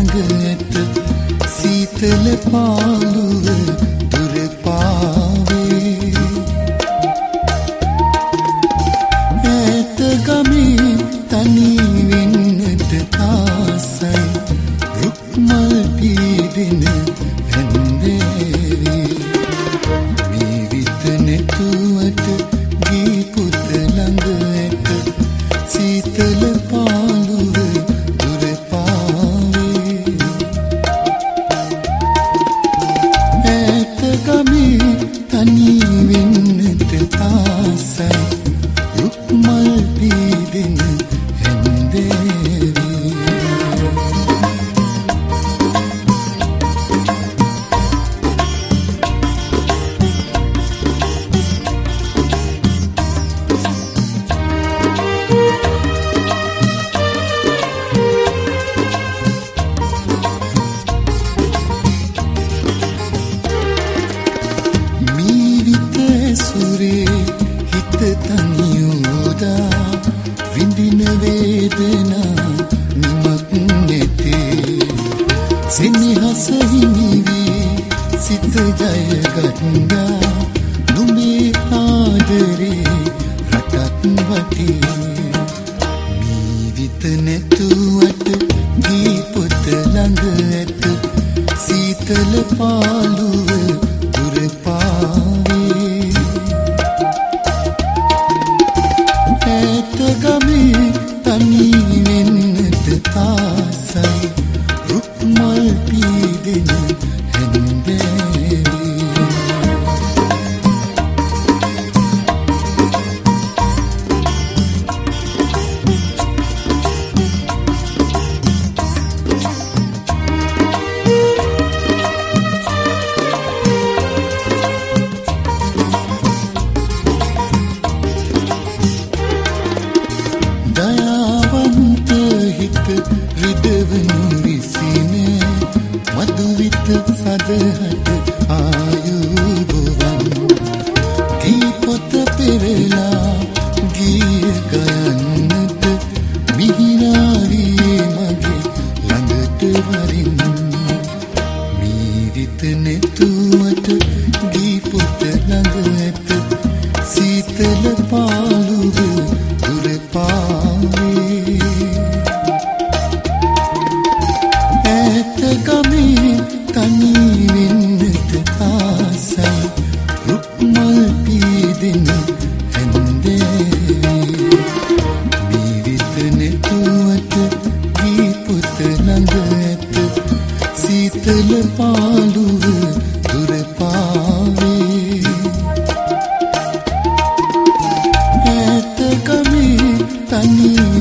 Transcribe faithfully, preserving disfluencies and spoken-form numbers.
ළඟ ඇත සීතල පාළුව දුර පාවේ ඈත ගමේ තනි වෙන්නට ආසයි රුක්මල් පීදෙන හැන්දෑවේ මේ විත නැතුවට ගී පුත ළඟ ඇත සීතල පාළුව දුර පාවේ ඈත ගමේ තනි වෙන්නට ආසයි රුක්මල් පීදෙන හැන්දෑවේ සුරේ හිත තනියෝදා විඳින වේදනා නිමක් නැතේ සෙනෙහස හිමිවී සිත ජයගත්තා නුඹේ ආදරේ රටක් වටේ මේ විත නැතුවට ගී පොත ළඟ ඇත සීතල පාළුව දුර පාවේ ගමේ තනි වෙන්නට ආසයි රුක්මල් පීදෙන හැන්දෑවේ දයාවන්ත හිත රිදවනු විසින මధుවිත සදහට ආයුබෝවන් ගී පොත පෙරලා ගීය ගයන්නට මිහිනාරියේ මගේ ළඟට වරින් මීරිත නැතුවට ගී පොත ළඟ ඇත සීතල පාළුව දුර පාවේ ඈත ගමේ තනි වෙන්නට ආසයි රුක්මල් පීදෙන හැන්දෑවේ මේ විත නැතුවට ගී පොත ළඟ ඇත සීතල පාළුව දුර පාවේ ඈත ගමේ තනි